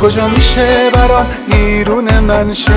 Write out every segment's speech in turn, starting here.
کجا میشه برام ایرون من شه؟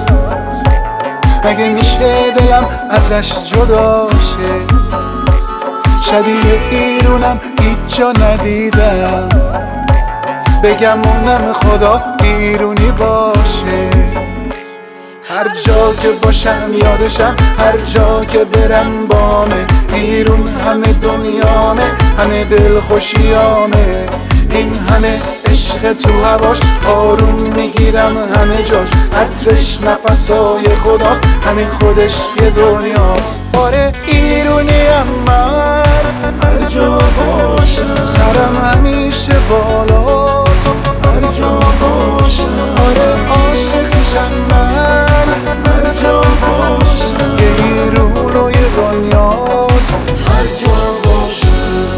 مگه میشه دلم ازش جدا شه؟ شبیه ایرونم هیچ جا ندیدم، بگم اونم خدا ایرونی باشه. هر جا که باشم یادشم، هر جا که برم بامه. ایرون همه دنیامه، همه دل خوشیامه. این همه عشق تو هواش، آروم میگیرم همه جاش. عطرش نفسای خداست، همین خودش یه دنیاست. آره ایرونیم من، هر جا باشم سرم همیشه بالاست. هر جا باشم آره عاشقشم من، هر جا باشم یه ایرون و یه دنیاست. هر جا باشم.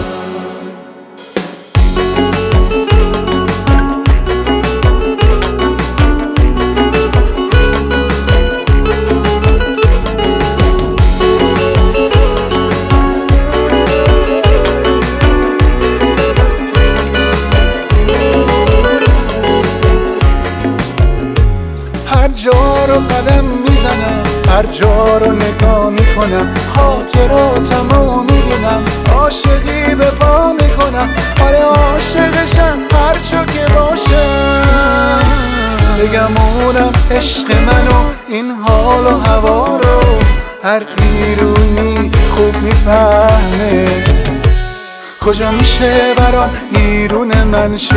هر جا رو قدم میزنم، هر جا رو نگاه میکنم، خاطراتمو میبینم، عاشقی به پا میکنم. آره عاشقشم هر جا که باشم، بگم اونم عشق منو، این حال و هوا رو هر ایرونی خوب میفهمه. کجا میشه برام ایرون من شه؟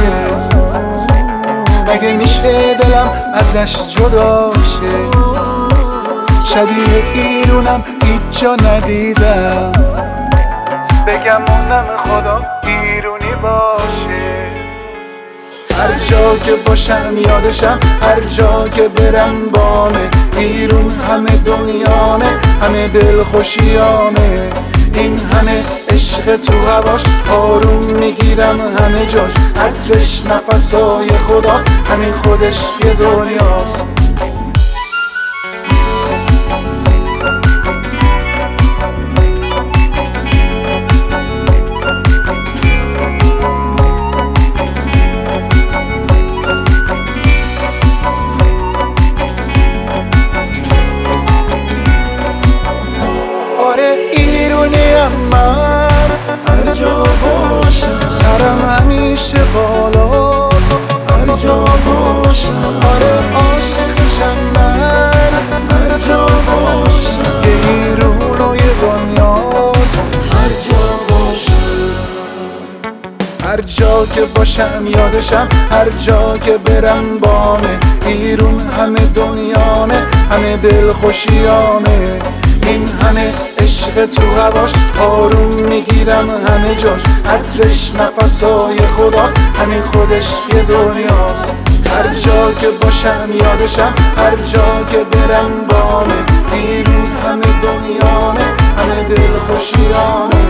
مگه میشه دلم ازش جدا شه؟ شبیه ایرونم هیچ جا ندیدم، بگم اونم خدا ایرونی باشه. هر جا که باشم یادشم، هر جا که برم بامه. ایرون همه دنیامه، همه دل خوشیامه. این همه عشق تو هواش، آروم میگیرم همه جاش. عطرش نفسای خداست، همین خودش یه دنیاست. آره ایرونیم من، هر جا باشم سرم همیشه بالاست. هر جا باشم آره عاشقشم من، هر جا باشم یه ایرون و یه دنیاست. هر جا باشم هر جا که باشم یادشم، هر جا که برم بامه. ایرون همه دنیامه، همه دل خوشیامه. این همه عشق تو هواش، آروم میگیرم همه جاش. عطرش نفسای خداست، همین خودش یه دنیاست. هر جا که باشم یادشم، هر جا که برم بامه. ایرون همه دنیامه، همه دل خوشیامه.